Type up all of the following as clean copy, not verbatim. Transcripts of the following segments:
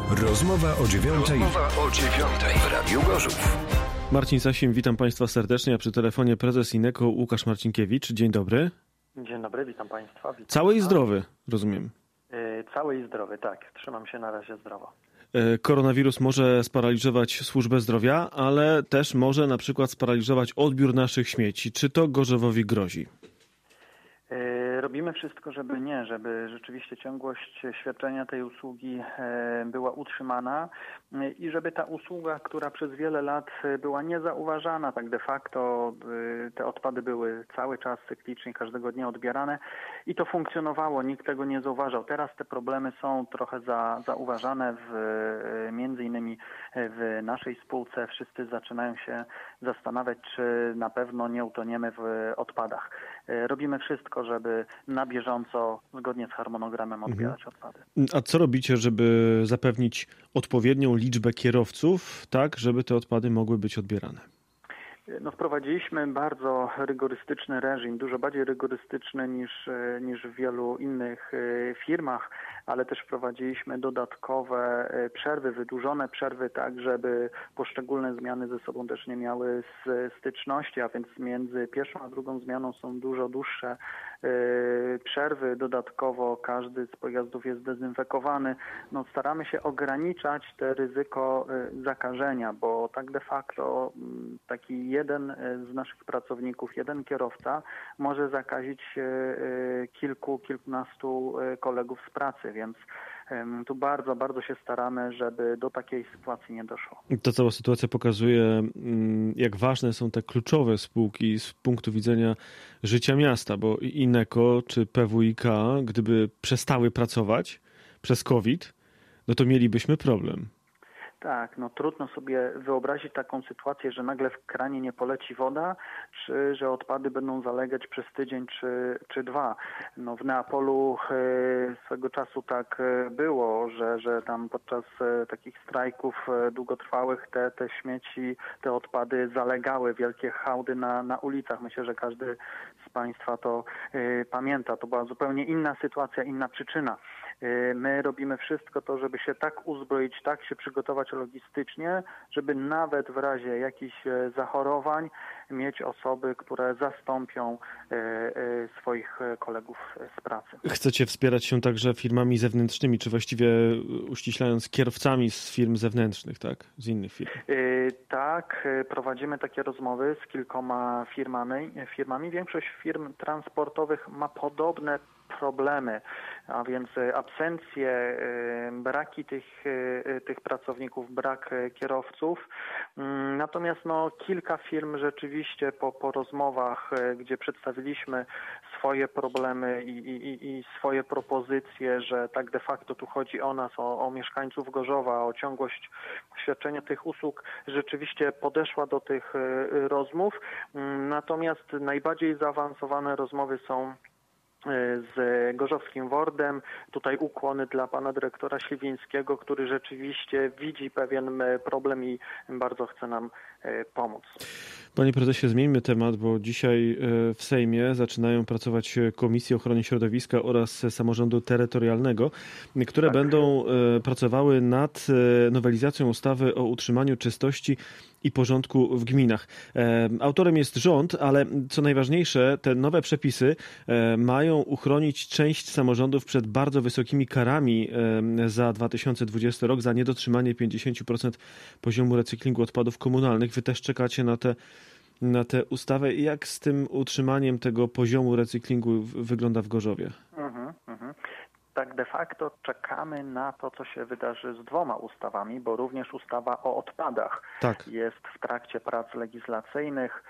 Rozmowa o 9:00 w Radiu Gorzów. Marcin Sasim, witam Państwa serdecznie, a przy telefonie prezes Ineco Łukasz Marcinkiewicz. Dzień dobry. Dzień dobry, witam Państwa. Witam Cały i zdrowy, rozumiem. Cały i zdrowy, tak. Trzymam się na razie zdrowo. Koronawirus może sparaliżować służbę zdrowia, ale też może na przykład sparaliżować odbiór naszych śmieci. Czy to Gorzowowi grozi? Robimy wszystko, żeby rzeczywiście ciągłość świadczenia tej usługi była utrzymana i żeby ta usługa, która przez wiele lat była niezauważana, tak de facto te odpady były cały czas cyklicznie, każdego dnia odbierane i to funkcjonowało, nikt tego nie zauważał. Teraz te problemy są trochę zauważane, między innymi w naszej spółce. Wszyscy zaczynają się zastanawiać, czy na pewno nie utoniemy w odpadach. Robimy wszystko, żeby na bieżąco, zgodnie z harmonogramem odbierać odpady. A co robicie, żeby zapewnić odpowiednią liczbę kierowców, tak, żeby te odpady mogły być odbierane? Wprowadziliśmy bardzo rygorystyczny reżim, dużo bardziej rygorystyczny niż w wielu innych firmach, ale też wprowadziliśmy dodatkowe przerwy, wydłużone przerwy, tak żeby poszczególne zmiany ze sobą też nie miały styczności, a więc między pierwszą a drugą zmianą są dużo dłuższe przerwy. Dodatkowo każdy z pojazdów jest dezynfekowany. Staramy się ograniczać te ryzyko zakażenia, bo tak de facto taki jeden z naszych pracowników, jeden kierowca może zakazić kilkunastu kolegów z pracy, więc tu bardzo, bardzo się staramy, żeby do takiej sytuacji nie doszło. Ta cała sytuacja pokazuje, jak ważne są te kluczowe spółki z punktu widzenia życia miasta, bo Ineco czy PWiK, gdyby przestały pracować przez COVID, no to mielibyśmy problem. Tak, trudno sobie wyobrazić taką sytuację, że nagle w kranie nie poleci woda, czy że odpady będą zalegać przez tydzień czy dwa. W Neapolu swego czasu tak było, że tam podczas takich strajków długotrwałych te śmieci, te odpady zalegały, wielkie hałdy na ulicach. Myślę, że każdy z Państwa to pamięta. To była zupełnie inna sytuacja, inna przyczyna. My robimy wszystko to, żeby się tak uzbroić, tak się przygotować logistycznie, żeby nawet w razie jakichś zachorowań mieć osoby, które zastąpią swoich kolegów z pracy. Chcecie wspierać się także firmami zewnętrznymi, czy właściwie uściślając kierowcami z firm zewnętrznych, tak? Z innych firm? Tak, prowadzimy takie rozmowy z kilkoma firmami. Większość firm transportowych ma podobne problemy, a więc absencje, braki tych pracowników, brak kierowców. Natomiast kilka firm rzeczywiście po rozmowach, gdzie przedstawiliśmy swoje problemy i swoje propozycje, że tak de facto tu chodzi o nas, o mieszkańców Gorzowa, o ciągłość świadczenia tych usług, rzeczywiście podeszła do tych rozmów. Natomiast najbardziej zaawansowane rozmowy są z gorzowskim WORD-em. Tutaj ukłony dla pana dyrektora Śliwińskiego, który rzeczywiście widzi pewien problem i bardzo chce nam pomóc. Panie prezesie, zmieńmy temat, bo dzisiaj w Sejmie zaczynają pracować Komisje Ochrony Środowiska oraz Samorządu Terytorialnego, które będą pracowały nad nowelizacją ustawy o utrzymaniu czystości i porządku w gminach. Autorem jest rząd, ale co najważniejsze, te nowe przepisy mają uchronić część samorządów przed bardzo wysokimi karami za 2020 rok za niedotrzymanie 50% poziomu recyklingu odpadów komunalnych. Wy też czekacie na tę ustawę. Jak z tym utrzymaniem tego poziomu recyklingu wygląda w Gorzowie? Tak de facto czekamy na to, co się wydarzy z dwoma ustawami, bo również ustawa o odpadach jest w trakcie prac legislacyjnych.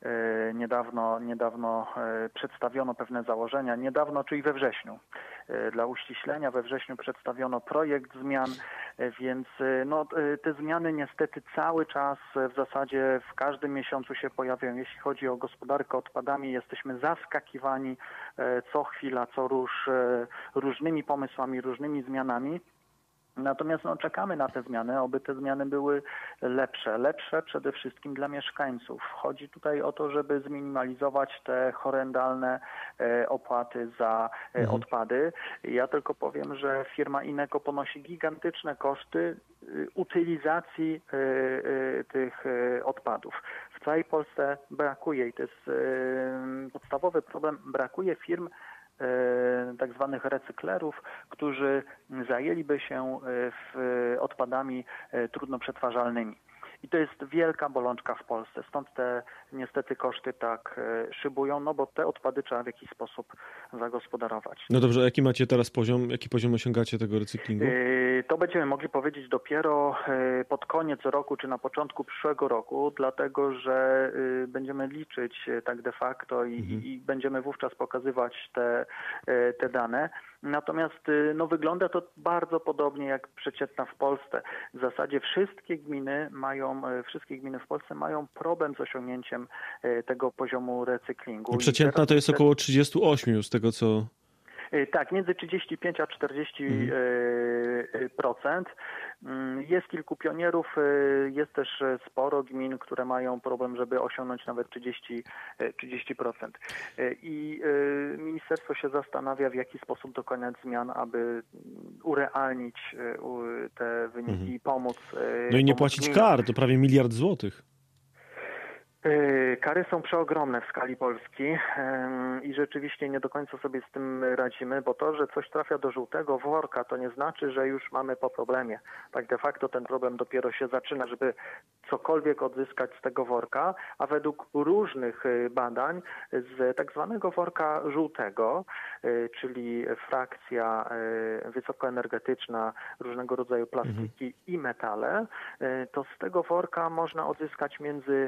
Niedawno przedstawiono pewne założenia, czyli we wrześniu. Dla uściślenia we wrześniu przedstawiono projekt zmian, więc te zmiany niestety cały czas w zasadzie w każdym miesiącu się pojawiają. Jeśli chodzi o gospodarkę odpadami, jesteśmy zaskakiwani co chwila, co różnymi pomysłami, różnymi zmianami. Natomiast czekamy na te zmiany, oby te zmiany były lepsze przede wszystkim dla mieszkańców. Chodzi tutaj o to, żeby zminimalizować te horrendalne opłaty za odpady. Ja tylko powiem, że firma Ineco ponosi gigantyczne koszty utylizacji tych odpadów. W całej Polsce brakuje i to jest podstawowy problem, brakuje firm tak zwanych recyklerów, którzy zajęliby się odpadami trudno przetwarzalnymi. I to jest wielka bolączka w Polsce. Stąd te niestety koszty tak szybują, no bo te odpady trzeba w jakiś sposób zagospodarować. No dobrze, a jaki macie teraz poziom, jaki poziom osiągacie tego recyklingu? To będziemy mogli powiedzieć dopiero pod koniec roku czy na początku przyszłego roku, dlatego że będziemy liczyć tak de facto i będziemy wówczas pokazywać te dane. Natomiast wygląda to bardzo podobnie jak przeciętna w Polsce. W zasadzie wszystkie gminy w Polsce mają problem z osiągnięciem tego poziomu recyklingu. Przeciętna to jest około 38 z tego co... Tak, między 35 a 40%. Jest kilku pionierów, jest też sporo gmin, które mają problem, żeby osiągnąć nawet 30%. I ministerstwo się zastanawia, w jaki sposób dokonać zmian, aby urealnić te wyniki i pomóc. No i nie płacić kar, to prawie 1 miliard złotych. Kary są przeogromne w skali Polski i rzeczywiście nie do końca sobie z tym radzimy, bo to, że coś trafia do żółtego worka, to nie znaczy, że już mamy po problemie. Tak de facto ten problem dopiero się zaczyna, żeby cokolwiek odzyskać z tego worka, a według różnych badań z tak zwanego worka żółtego, czyli frakcja wysokoenergetyczna, różnego rodzaju plastiki i metale, to z tego worka można odzyskać między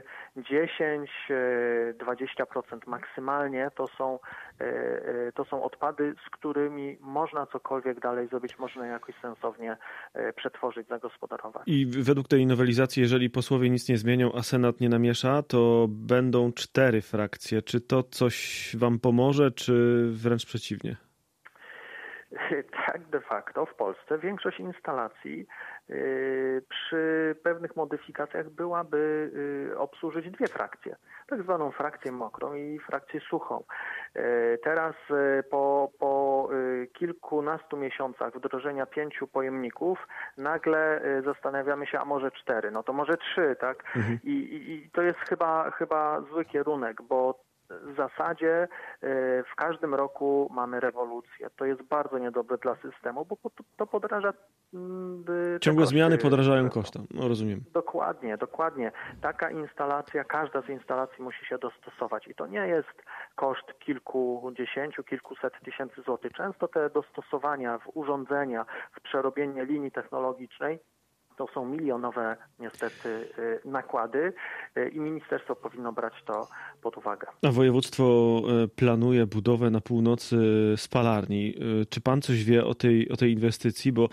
10-20% maksymalnie to są odpady, z którymi można cokolwiek dalej zrobić, można jakoś sensownie przetworzyć, zagospodarować. I według tej nowelizacji, jeżeli posłowie nic nie zmienią, a Senat nie namiesza, to będą 4 frakcje. Czy to coś wam pomoże, czy wręcz przeciwnie? Tak, de facto w Polsce większość instalacji przy pewnych modyfikacjach byłaby obsłużyć 2 frakcje. Tak zwaną frakcję mokrą i frakcję suchą. Teraz po kilkunastu miesiącach wdrożenia 5 pojemników nagle zastanawiamy się, a może 4, no to może 3, tak? I to jest chyba zły kierunek, bo w zasadzie w każdym roku mamy rewolucję. To jest bardzo niedobre dla systemu, bo to podraża... Ciągłe zmiany podrażają koszta. No rozumiem. Dokładnie. Taka instalacja, każda z instalacji musi się dostosować. I to nie jest koszt kilkudziesięciu, kilkuset tysięcy złotych. Często te dostosowania w urządzenia, w przerobienie linii technologicznej to są milionowe niestety nakłady i ministerstwo powinno brać to pod uwagę. A województwo planuje budowę na północy spalarni. Czy pan coś wie o tej inwestycji? Bo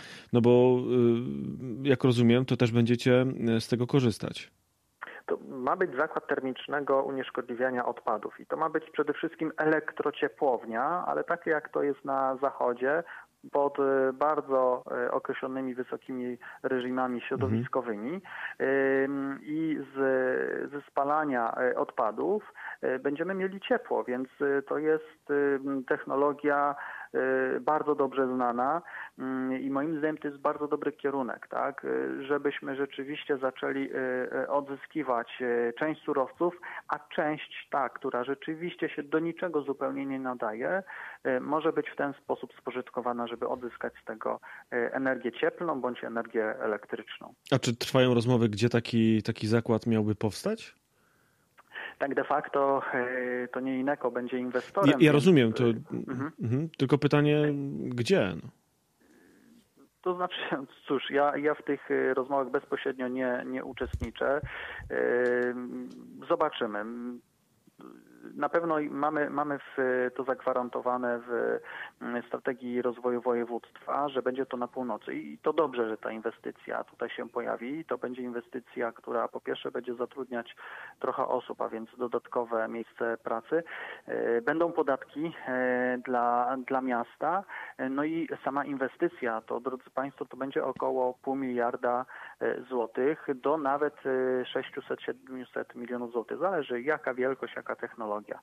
jak rozumiem, to też będziecie z tego korzystać. To ma być zakład termicznego unieszkodliwiania odpadów i to ma być przede wszystkim elektrociepłownia, ale takie jak to jest na zachodzie, pod bardzo określonymi wysokimi reżimami środowiskowymi i ze spalania odpadów będziemy mieli ciepło, więc to jest technologia bardzo dobrze znana i moim zdaniem to jest bardzo dobry kierunek, tak, żebyśmy rzeczywiście zaczęli odzyskiwać część surowców, a część ta, która rzeczywiście się do niczego zupełnie nie nadaje, może być w ten sposób spożytkowana, żeby odzyskać z tego energię cieplną bądź energię elektryczną. A czy trwają rozmowy, gdzie taki zakład miałby powstać? Tak de facto to nie Ineco będzie inwestorem. Ja rozumiem, to tylko pytanie, gdzie? No. To znaczy, cóż, ja w tych rozmowach bezpośrednio nie uczestniczę. Zobaczymy. Na pewno mamy to zagwarantowane w strategii rozwoju województwa, że będzie to na północy i to dobrze, że ta inwestycja tutaj się pojawi. To będzie inwestycja, która po pierwsze będzie zatrudniać trochę osób, a więc dodatkowe miejsce pracy. Będą podatki dla miasta, no i sama inwestycja to, drodzy Państwo, to będzie około 0,5 miliarda złotych do nawet 600-700 milionów złotych. Zależy jaka wielkość, jaka technologia.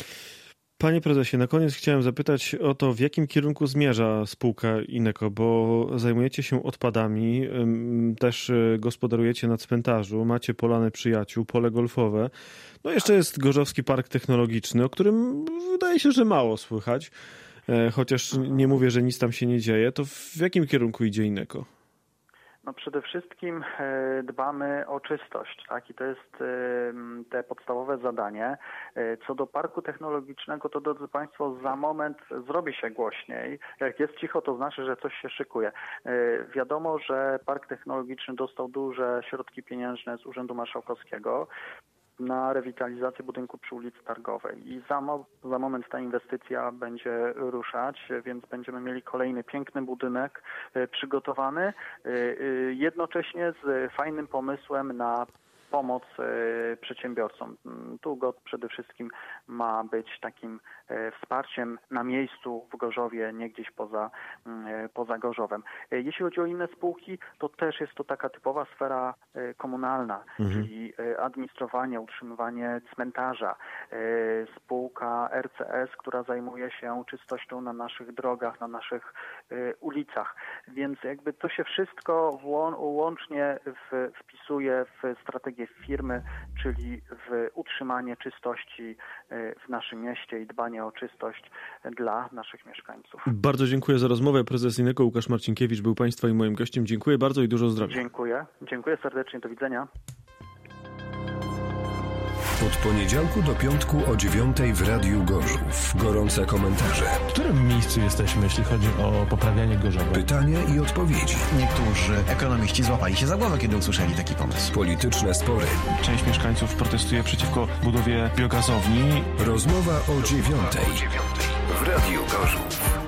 Panie prezesie, na koniec chciałem zapytać o to, w jakim kierunku zmierza spółka Ineco, bo zajmujecie się odpadami, też gospodarujecie na cmentarzu, macie Polany Przyjaciół, pole golfowe. No jeszcze jest Gorzowski Park Technologiczny, o którym wydaje się, że mało słychać, chociaż nie mówię, że nic tam się nie dzieje. To w jakim kierunku idzie Ineco? No przede wszystkim dbamy o czystość, tak? I to jest te podstawowe zadanie. Co do parku technologicznego, to drodzy Państwo, za moment zrobi się głośniej. Jak jest cicho, to znaczy, że coś się szykuje. Wiadomo, że park technologiczny dostał duże środki pieniężne z Urzędu Marszałkowskiego na rewitalizację budynku przy ulicy Targowej i za moment ta inwestycja będzie ruszać, więc będziemy mieli kolejny piękny budynek przygotowany, jednocześnie z fajnym pomysłem na pomoc przedsiębiorcom. Tu GOT przede wszystkim ma być takim wsparciem na miejscu w Gorzowie, nie gdzieś poza Gorzowem. Jeśli chodzi o inne spółki, to też jest to taka typowa sfera komunalna, czyli administrowanie, utrzymywanie cmentarza. Spółka RCS, która zajmuje się czystością na naszych drogach, na naszych ulicach. Więc jakby to się wszystko łącznie wpisuje w strategię firmy, czyli w utrzymanie czystości w naszym mieście i dbanie o czystość dla naszych mieszkańców. Bardzo dziękuję za rozmowę. Prezes Ineco Łukasz Marcinkiewicz był Państwa i moim gościem. Dziękuję bardzo i dużo zdrowia. Dziękuję serdecznie. Do widzenia. Od poniedziałku do piątku o 9:00 w Radiu Gorzów. Gorące komentarze. W którym miejscu jesteśmy, jeśli chodzi o poprawianie Gorzowa? Pytania i odpowiedzi. Niektórzy ekonomiści złapali się za głowę, kiedy usłyszeli taki pomysł. Polityczne spory. Część mieszkańców protestuje przeciwko budowie biogazowni. Rozmowa o 9:00 w Radiu Gorzów.